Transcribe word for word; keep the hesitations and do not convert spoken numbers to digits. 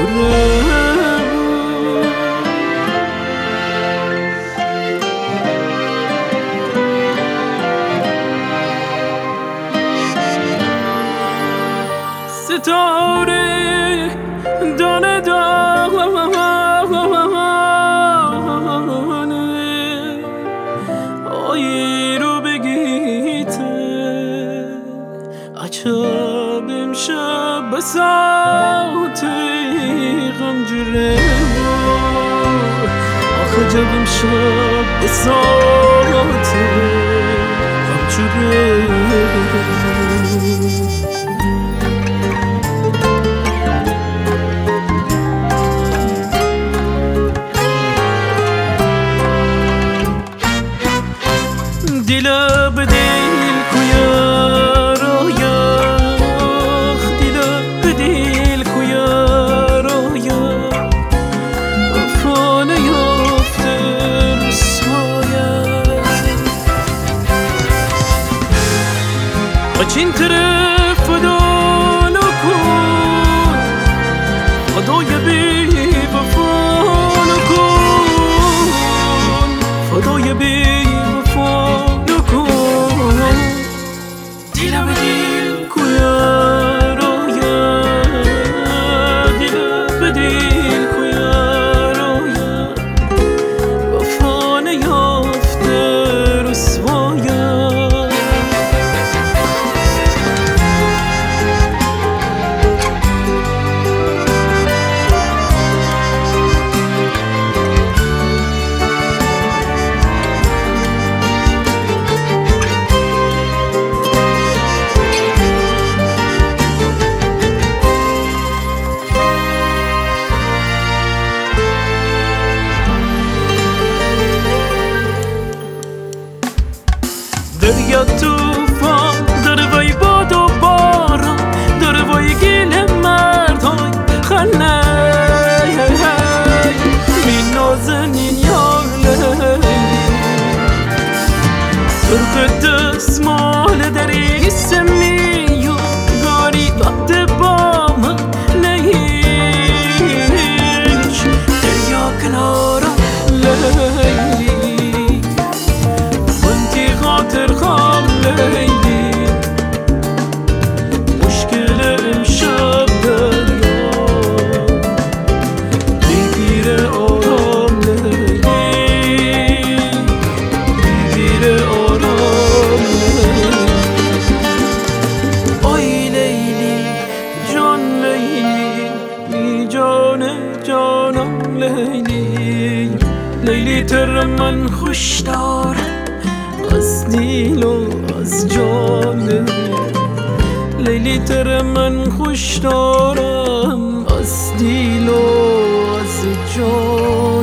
ستاره دانه دانه آیی رو بگیته عجب امشب بساتی غم جره آخه جب امشب بساتی غم جره دل به دل کویا رویا دل به دل کویا رویا وفا نیافته رسوایت قچین طرف فدا نکن فدای بی وفا نکن فدای بی وفا دل به دل کویا رویا دل به دل کویا رویا وفا نیافته رسوایت دریا توفان داره وای باد و باران داره وای گل مردان خنه بی نازنین یار لیلی سرخ دستمال دری سمیو گاری باد با من نیش دریا کنارم لیلی خاطر خام لیلی مشکل امشب دریا بگیره آرام لیلی بگیره آرام لیلی آی لیلی جان لیلی بی جان جانم لیلی لیلی تر من خوش دارم از دیل و از جان لیلی تر من خوش دارم از دیل و از جان